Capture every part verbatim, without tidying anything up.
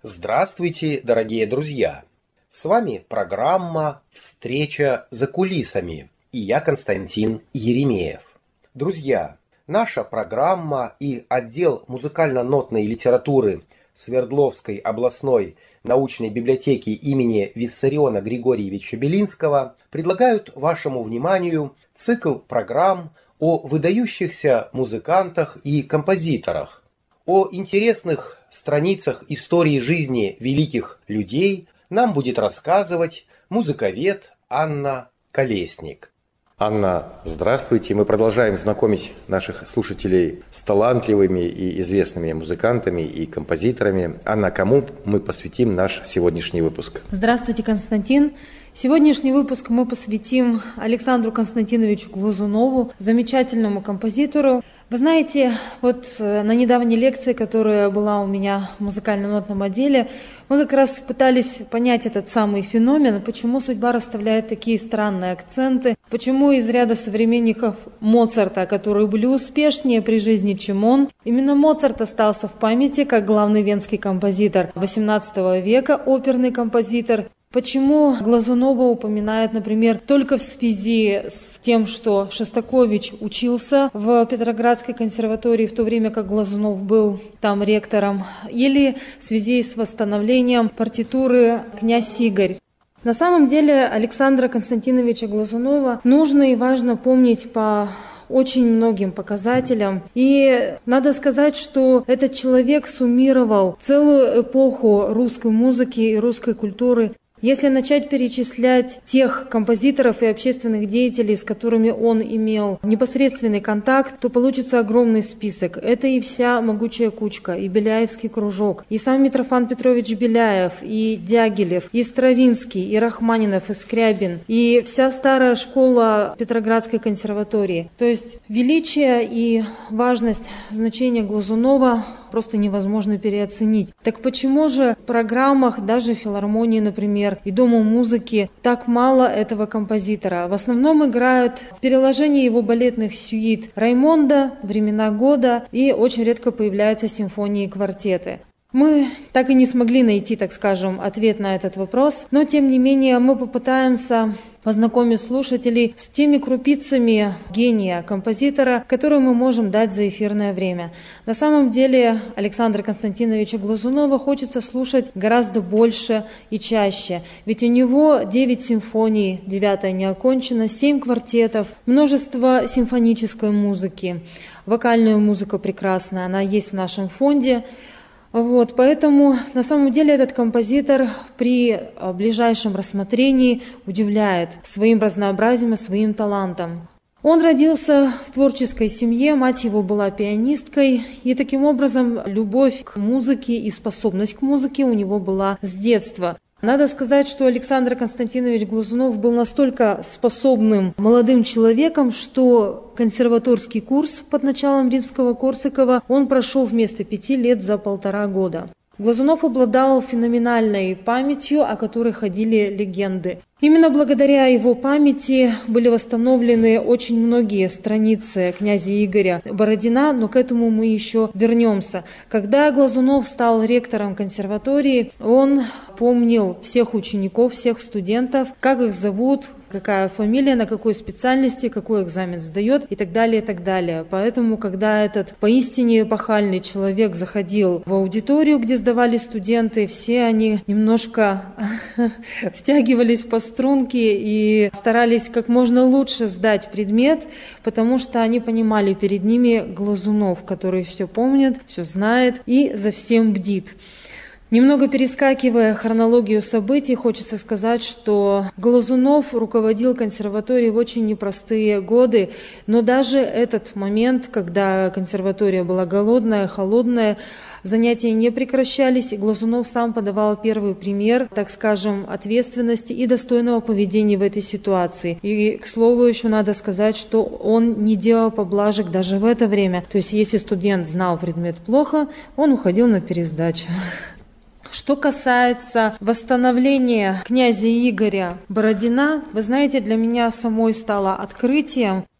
Здравствуйте, дорогие друзья! С вами программа «Встреча за кулисами» и я Константин Еремеев. Друзья, наша программа и отдел музыкально-нотной литературы Свердловской областной научной библиотеки имени Виссариона Григорьевича Белинского предлагают вашему вниманию цикл программ о выдающихся музыкантах и композиторах, о интересных страницах истории жизни великих людей нам будет рассказывать музыковед Анна Колесник. Анна, здравствуйте. Мы продолжаем знакомить наших слушателей с талантливыми и известными музыкантами и композиторами. Анна, кому мы посвятим наш сегодняшний выпуск? Здравствуйте, Константин. Сегодняшний выпуск мы посвятим Александру Константиновичу Глазунову, замечательному композитору. Вы знаете, вот на недавней лекции, которая была у меня в музыкально-нотном отделе, мы как раз пытались понять этот самый феномен, почему судьба расставляет такие странные акценты, почему из ряда современников Моцарта, которые были успешнее при жизни, чем он, именно Моцарт остался в памяти как главный венский композитор восемнадцатого века, оперный композитор. Почему Глазунова упоминают, например, только в связи с тем, что Шостакович учился в Петроградской консерватории, в то время как Глазунов был там ректором, или в связи с восстановлением партитуры «Князь Игорь». На самом деле Александра Константиновича Глазунова нужно и важно помнить по очень многим показателям. И надо сказать, что этот человек суммировал целую эпоху русской музыки и русской культуры. Если начать перечислять тех композиторов и общественных деятелей, с которыми он имел непосредственный контакт, то получится огромный список. Это и вся могучая кучка, и Беляевский кружок, и сам Митрофан Петрович Беляев, и Дягилев, и Стравинский, и Рахманинов, и Скрябин, и вся старая школа Петроградской консерватории. То есть величие и важность значения Глазунова просто невозможно переоценить. Так почему же в программах, даже в филармонии, например, и Дома музыки, так мало этого композитора? В основном играют переложение его балетных сюит Раймонда, «Времена года», и очень редко появляются симфонии и квартеты. Мы так и не смогли найти, так скажем, ответ на этот вопрос, но тем не менее мы попытаемся познакомить слушателей с теми крупицами гения композитора, которые мы можем дать за эфирное время. На самом деле Александра Константиновича Глазунова хочется слушать гораздо больше и чаще, ведь у него девять симфоний, девятая не окончена, семь квартетов, множество симфонической музыки, вокальная музыка прекрасная, она есть в нашем фонде. Вот, поэтому на самом деле этот композитор при ближайшем рассмотрении удивляет своим разнообразием и своим талантом. Он родился в творческой семье, мать его была пианисткой, и таким образом любовь к музыке и способность к музыке у него была с детства. Надо сказать, что Александр Константинович Глазунов был настолько способным молодым человеком, что консерваторский курс под началом Римского-Корсакова он прошел вместо пяти лет за полтора года. Глазунов обладал феноменальной памятью, о которой ходили легенды. Именно благодаря его памяти были восстановлены очень многие страницы князя Игоря Бородина, но к этому мы еще вернемся. Когда Глазунов стал ректором консерватории, он помнил всех учеников, всех студентов, как их зовут, какая фамилия, на какой специальности, какой экзамен сдает и так далее, и так далее. Поэтому, когда этот поистине эпохальный человек заходил в аудиторию, где сдавали студенты, все они немножко втягивались по струнки и старались как можно лучше сдать предмет, потому что они понимали, перед ними Глазунов, который все помнит, все знает и за всем бдит. Немного перескакивая хронологию событий, хочется сказать, что Глазунов руководил консерваторией в очень непростые годы, но даже этот момент, когда консерватория была голодная, холодная, занятия не прекращались, и Глазунов сам подавал первый пример, так скажем, ответственности и достойного поведения в этой ситуации. И, к слову, еще надо сказать, что он не делал поблажек даже в это время. То есть, если студент знал предмет плохо, он уходил на пересдачу. Что касается восстановления князя Игоря Бородина, вы знаете, для меня самой стало открытием,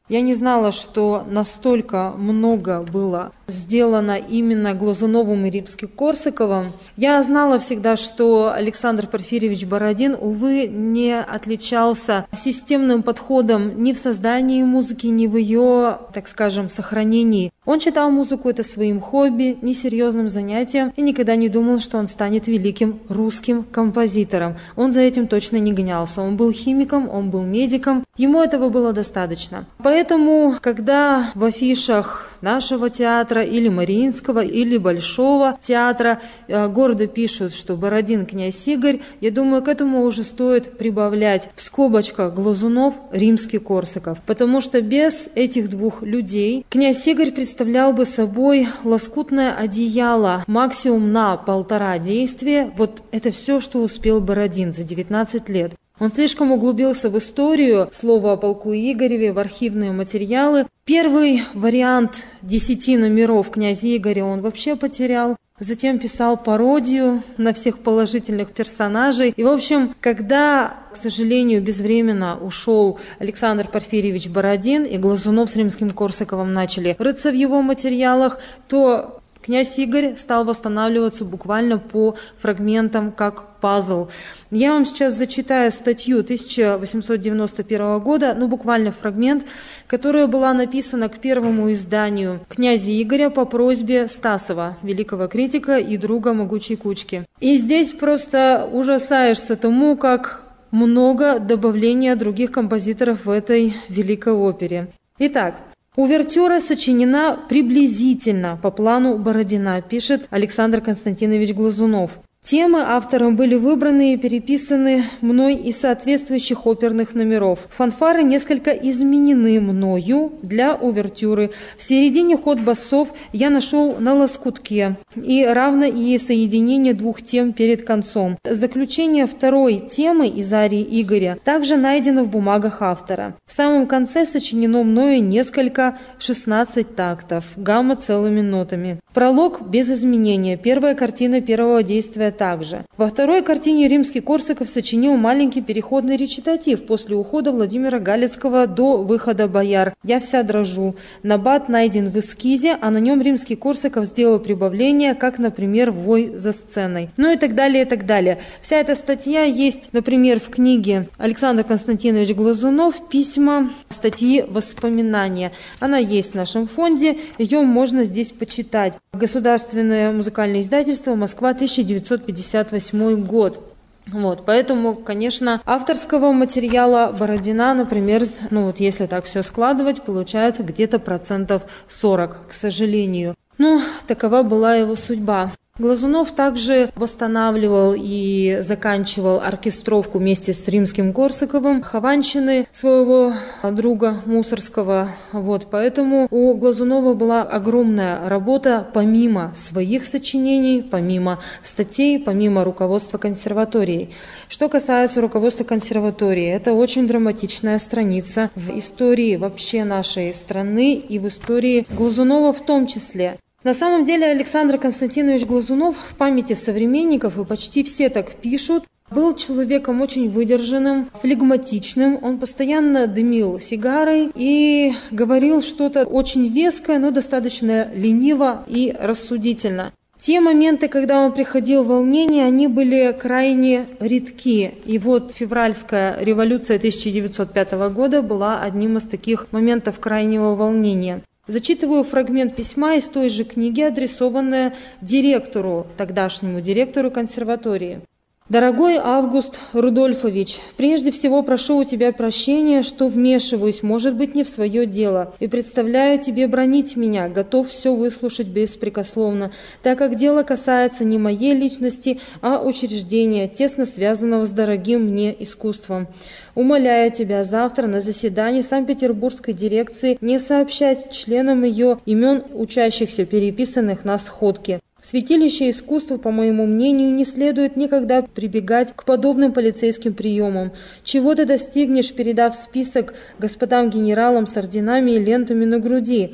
Я не знала, что настолько много было сделано именно Глазуновым и Римским-Корсаковым. Я знала всегда, что Александр Порфирьевич Бородин, увы, не отличался системным подходом ни в создании музыки, ни в ее, так скажем, сохранении. Он считал музыку это своим хобби, несерьезным занятием и никогда не думал, что он станет великим русским композитором. Он за этим точно не гонялся. Он был химиком, он был медиком. Ему этого было достаточно. Поэтому, когда в афишах нашего театра или Мариинского, или Большого театра э, гордо пишут, что Бородин князь Игорь, я думаю, к этому уже стоит прибавлять в скобочках Глазунов, Римский-Корсаков. Потому что без этих двух людей князь Игорь представлял бы собой лоскутное одеяло, максимум на полтора действия. Вот это все, что успел Бородин за девятнадцать лет. Он слишком углубился в историю, слово о полку Игореве, в архивные материалы. Первый вариант десяти номеров князя Игоря он вообще потерял. Затем писал пародию на всех положительных персонажей. И, в общем, когда, к сожалению, безвременно ушел Александр Порфирьевич Бородин, и Глазунов с Римским-Корсаковым начали рыться в его материалах, то князь Игорь стал восстанавливаться буквально по фрагментам, как пазл. Я вам сейчас зачитаю статью тысяча восемьсот девяносто первого года, ну буквально фрагмент, которая была написана к первому изданию князя Игоря по просьбе Стасова, великого критика и друга «Могучей кучки». И здесь просто ужасаешься тому, как много добавления других композиторов в этой великой опере. Итак, увертюра сочинена приблизительно по плану Бородина, пишет Александр Константинович Глазунов. Темы автором были выбраны и переписаны мной из соответствующих оперных номеров. Фанфары несколько изменены мною для увертюры. В середине ход басов я нашел на лоскутке, и равно и соединение двух тем перед концом. Заключение второй темы из арии Игоря также найдено в бумагах автора. В самом конце сочинено мною несколько шестнадцать тактов, гамма целыми нотами. Пролог без изменения. Первая картина первого действия также. Во второй картине Римский-Корсаков сочинил маленький переходный речитатив после ухода Владимира Галицкого до выхода бояр. «Я вся дрожу». Набат найден в эскизе, а на нем Римский-Корсаков сделал прибавление, как, например, «Вой за сценой». Ну и так далее, и так далее. Вся эта статья есть, например, в книге Александр Константинович Глазунов «Письма, статьи, воспоминания». Она есть в нашем фонде, ее можно здесь почитать. Государственное музыкальное издательство, Москва, тысяча девятьсот пятьдесят восьмой год. Вот, поэтому, конечно, авторского материала Бородина, например, ну вот если так все складывать, получается где-то процентов сорок, к сожалению. Ну, такова была его судьба. Глазунов также восстанавливал и заканчивал оркестровку вместе с Римским-Корсаковым хованщины своего друга Мусорского. Вот, поэтому у Глазунова была огромная работа помимо своих сочинений, помимо статей, помимо руководства консерваторией. Что касается руководства консерватории, это очень драматичная страница в истории вообще нашей страны и в истории Глазунова в том числе. На самом деле Александр Константинович Глазунов в памяти современников, и почти все так пишут, был человеком очень выдержанным, флегматичным. Он постоянно дымил сигарой и говорил что-то очень веское, но достаточно лениво и рассудительно. Те моменты, когда он приходил в волнение, они были крайне редки. И вот февральская революция тысяча девятьсот пятого года была одним из таких моментов крайнего волнения. Зачитываю фрагмент письма из той же книги, адресованное директору, тогдашнему директору консерватории. «Дорогой Август Рудольфович, прежде всего прошу у тебя прощения, что вмешиваюсь, может быть, не в свое дело, и представляю тебе бранить меня, готов все выслушать беспрекословно, так как дело касается не моей личности, а учреждения, тесно связанного с дорогим мне искусством. Умоляю тебя завтра на заседании Санкт-Петербургской дирекции не сообщать членам ее имен учащихся, переписанных на сходке. В святилище искусства, по моему мнению, не следует никогда прибегать к подобным полицейским приемам. Чего ты достигнешь, передав список господам генералам с орденами и лентами на груди?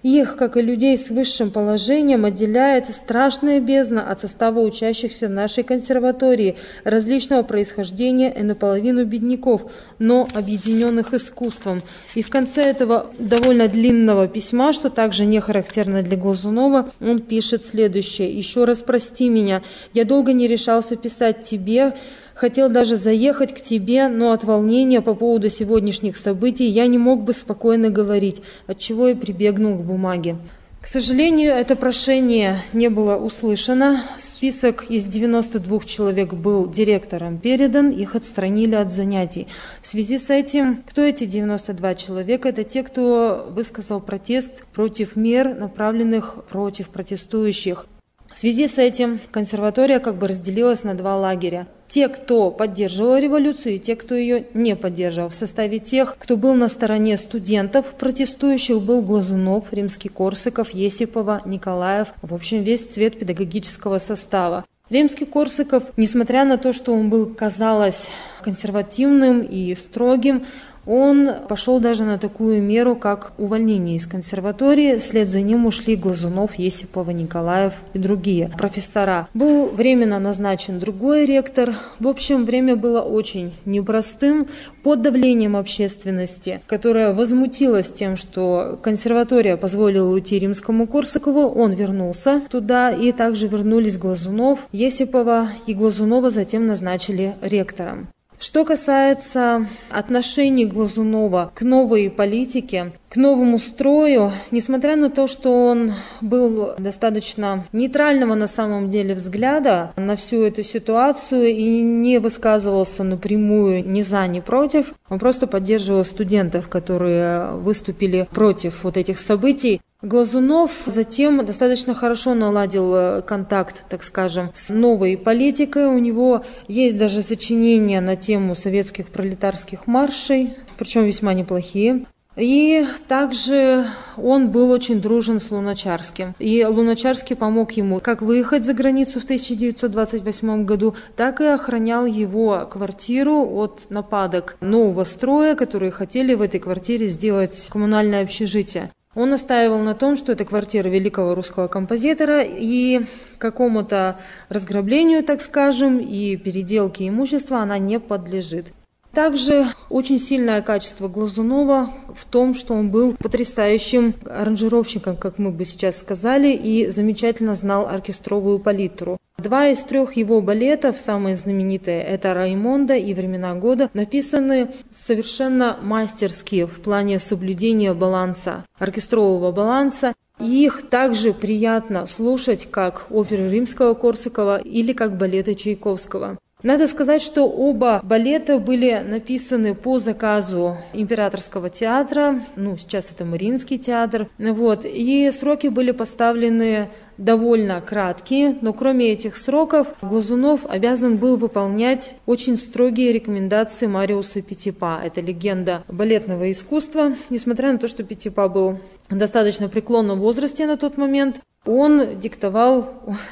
Их, как и людей с высшим положением, отделяет страшная бездна от состава учащихся нашей консерватории, различного происхождения и наполовину бедняков, но объединенных искусством. И в конце этого довольно длинного письма, что также не характерно для Глазунова, он пишет следующее. «Еще раз прости меня, я долго не решался писать тебе, хотел даже заехать к тебе, но от волнения по поводу сегодняшних событий я не мог бы спокойно говорить, отчего и прибегнул к бумаге». К сожалению, это прошение не было услышано. Список из девяноста двух человек был директором передан, их отстранили от занятий. В связи с этим, кто эти девяносто два человека? Это те, кто высказал протест против мер, направленных против протестующих. В связи с этим консерватория как бы разделилась на два лагеря. Те, кто поддерживал революцию, и те, кто ее не поддерживал. В составе тех, кто был на стороне студентов, протестующих, был Глазунов, Римский-Корсаков, Есипова, Николаев, в общем, весь цвет педагогического состава. Римский-Корсаков, несмотря на то, что он был, казалось, консервативным и строгим, он пошел даже на такую меру, как увольнение из консерватории. Вслед за ним ушли Глазунов, Есипова, Николаев и другие профессора. Был временно назначен другой ректор. В общем, время было очень непростым. Под давлением общественности, которая возмутилась тем, что консерватория позволила уйти Римскому-Корсакову, он вернулся туда, и также вернулись Глазунов, Есипова и Глазунова затем назначили ректором. Что касается отношений Глазунова к новой политике, к новому строю, несмотря на то, что он был достаточно нейтрального на самом деле взгляда на всю эту ситуацию и не высказывался напрямую ни за, ни против, он просто поддерживал студентов, которые выступили против вот этих событий. Глазунов затем достаточно хорошо наладил контакт, так скажем, с новой политикой. У него есть даже сочинения на тему советских пролетарских маршей, причем весьма неплохие. И также он был очень дружен с Луначарским. И Луначарский помог ему как выехать за границу в тысяча девятьсот двадцать восьмом году, так и охранял его квартиру от нападок нового строя, которые хотели в этой квартире сделать коммунальное общежитие. Он настаивал на том, что это квартира великого русского композитора, и какому-то разграблению, так скажем, и переделке имущества она не подлежит. Также очень сильное качество Глазунова в том, что он был потрясающим аранжировщиком, как мы бы сейчас сказали, и замечательно знал оркестровую палитру. Два из трех его балетов, самые знаменитые, это «Раймонда» и «Времена года», написаны совершенно мастерски в плане соблюдения баланса, оркестрового баланса. И их также приятно слушать как оперы Римского-Корсакова или как балеты Чайковского. Надо сказать, что оба балета были написаны по заказу Императорского театра, ну, сейчас это Мариинский театр, вот, и сроки были поставлены довольно краткие, но кроме этих сроков Глазунов обязан был выполнять очень строгие рекомендации Мариуса Петипа. Это легенда балетного искусства, несмотря на то, что Петипа был в достаточно преклонном возрасте на тот момент. Он диктовал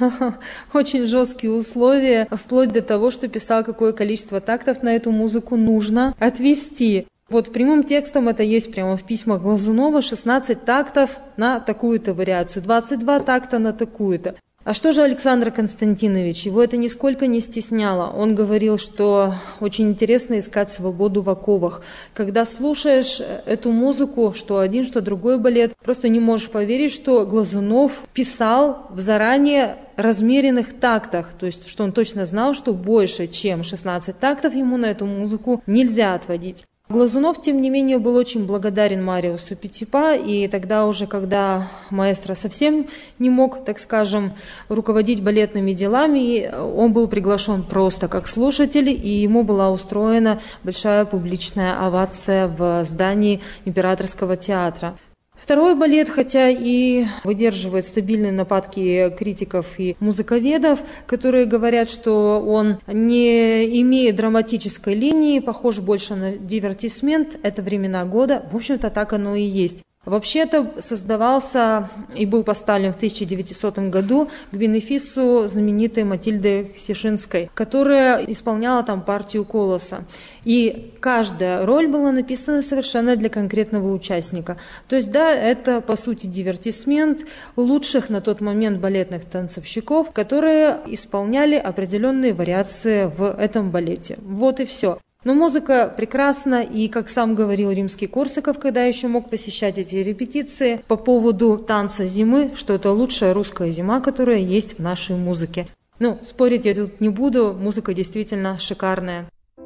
очень жесткие условия, вплоть до того, что писал, какое количество тактов на эту музыку нужно отвести. Вот прямым текстом это есть прямо в письмах Глазунова: шестнадцать тактов на такую-то вариацию, двадцать два такта на такую-то. А что же Александр Константинович? Его это нисколько не стесняло. Он говорил, что очень интересно искать свободу в оковах. Когда слушаешь эту музыку, что один, что другой балет, просто не можешь поверить, что Глазунов писал в заранее размеренных тактах, то есть что он точно знал, что больше, чем шестнадцать тактов ему на эту музыку нельзя отводить. Глазунов, тем не менее, был очень благодарен Мариусу Петипа, и тогда уже, когда маэстро совсем не мог, так скажем, руководить балетными делами, он был приглашен просто как слушатель, и ему была устроена большая публичная овация в здании Императорского театра. Второй балет, хотя и выдерживает стабильные нападки критиков и музыковедов, которые говорят, что он не имеет драматической линии, похож больше на дивертисмент, это «Времена года», в общем-то так оно и есть. Вообще-то создавался и был поставлен в тысяча девятисотом году к бенефису знаменитой Матильды Ксишинской, которая исполняла там партию Колоса. И каждая роль была написана совершенно для конкретного участника. То есть, да, это, по сути, дивертисмент лучших на тот момент балетных танцовщиков, которые исполняли определенные вариации в этом балете. Вот и все. Но музыка прекрасна, и, как сам говорил Римский-Корсаков, когда еще мог посещать эти репетиции, по поводу танца зимы, что это лучшая русская зима, которая есть в нашей музыке. Ну, спорить я тут не буду, музыка действительно шикарная.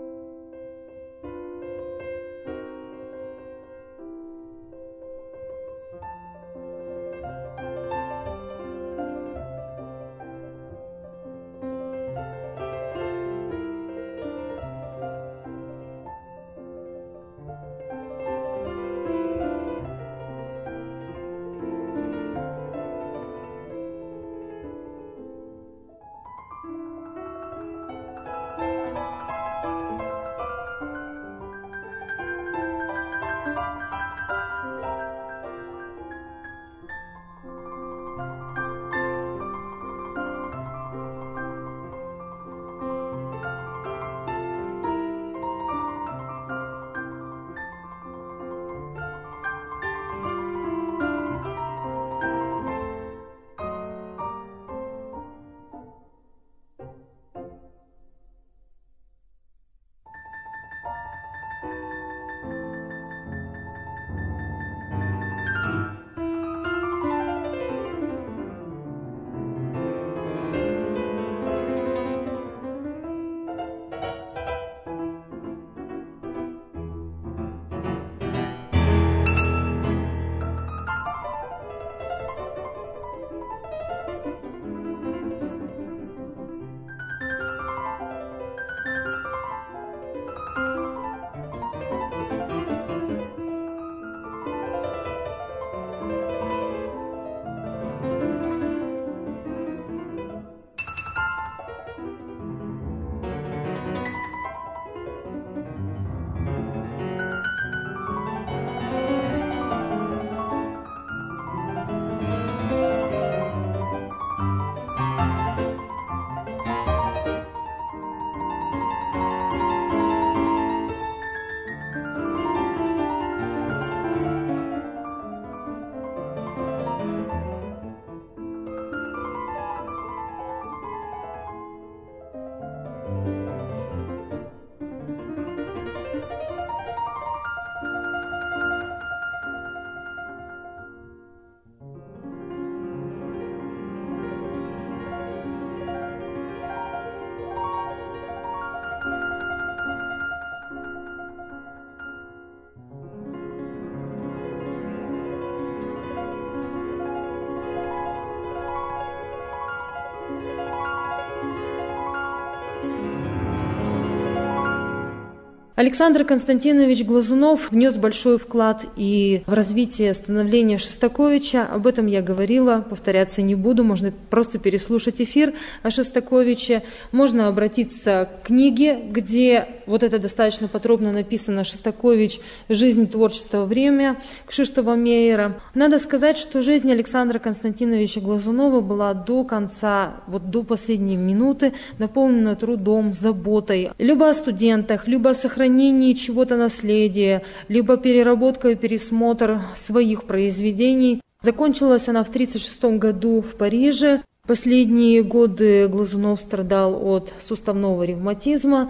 Александр Константинович Глазунов внес большой вклад и в развитие становления Шостаковича. Об этом я говорила, повторяться не буду. Можно просто переслушать эфир о Шостаковиче. Можно обратиться к книге, где вот это достаточно подробно написано: «Шостакович. Жизнь, творчество, время» Кшиштофа Мейера. Надо сказать, что жизнь Александра Константиновича Глазунова была до конца, вот до последней минуты, наполнена трудом, заботой. Либо о студентах, либо о сохранении чего-то наследия, либо переработка и пересмотр своих произведений. Закончилась она в тысяча девятьсот тридцать шестом году в Париже. Последние годы Глазунов страдал от суставного ревматизма,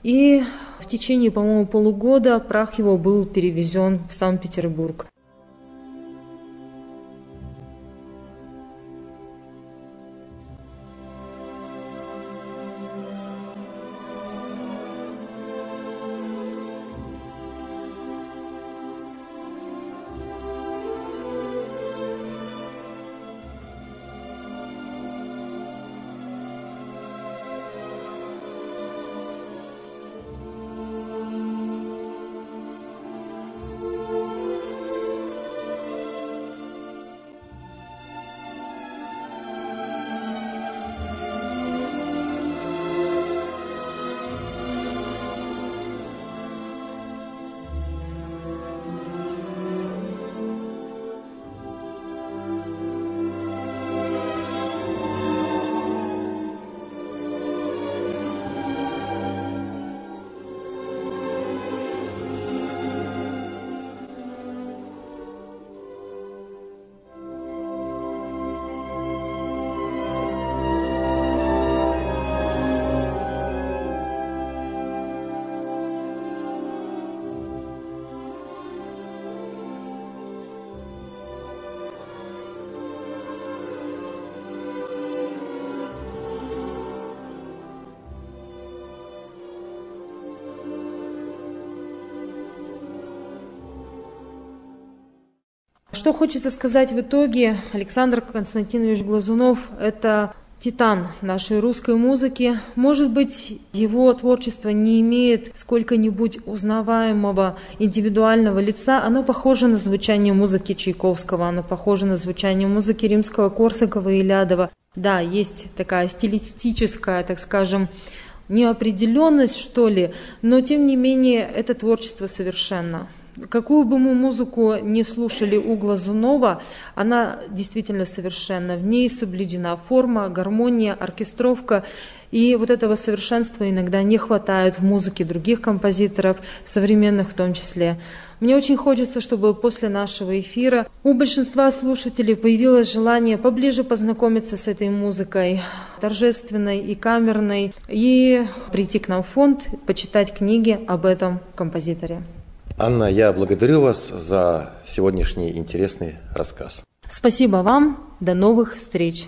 и в течение, по-моему, полугода прах его был перевезен в Санкт-Петербург. Что хочется сказать в итоге? Александр Константинович Глазунов – это титан нашей русской музыки. Может быть, его творчество не имеет сколько-нибудь узнаваемого индивидуального лица. Оно похоже на звучание музыки Чайковского, оно похоже на звучание музыки Римского-Корсакова и Лядова. Да, есть такая стилистическая, так скажем, неопределенность, что ли, но тем не менее это творчество совершенно. Какую бы мы музыку ни слушали у Глазунова, она действительно совершенна. В ней соблюдена форма, гармония, оркестровка. И вот этого совершенства иногда не хватает в музыке других композиторов, современных в том числе. Мне очень хочется, чтобы после нашего эфира у большинства слушателей появилось желание поближе познакомиться с этой музыкой, торжественной и камерной, и прийти к нам в фонд, почитать книги об этом композиторе. Анна, я благодарю вас за сегодняшний интересный рассказ. Спасибо вам. До новых встреч.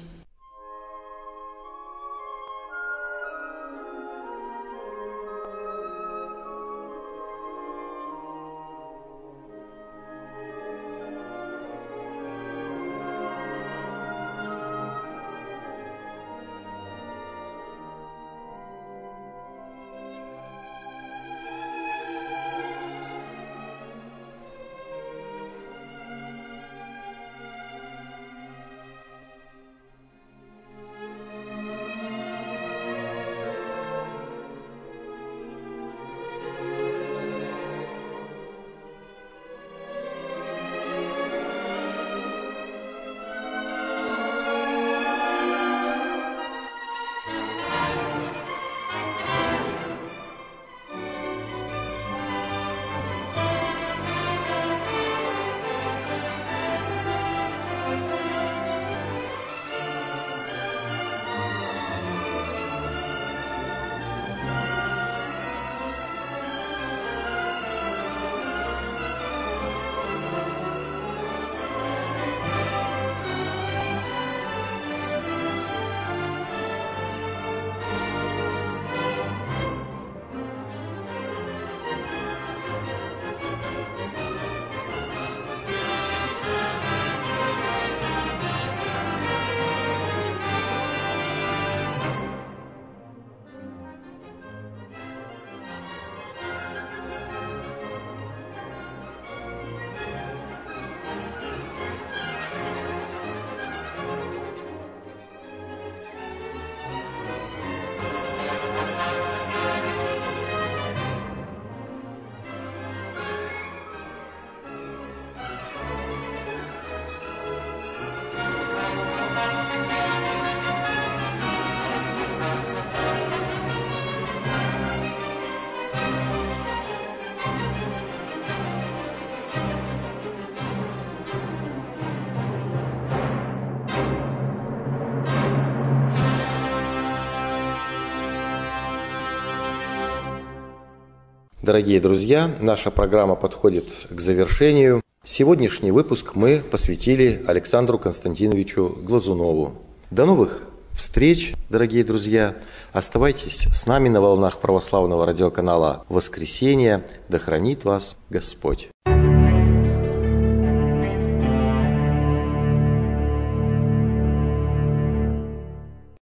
Дорогие друзья, наша программа подходит к завершению. Сегодняшний выпуск мы посвятили Александру Константиновичу Глазунову. До новых встреч, дорогие друзья. Оставайтесь с нами на волнах православного радиоканала «Воскресенье». Да хранит вас Господь.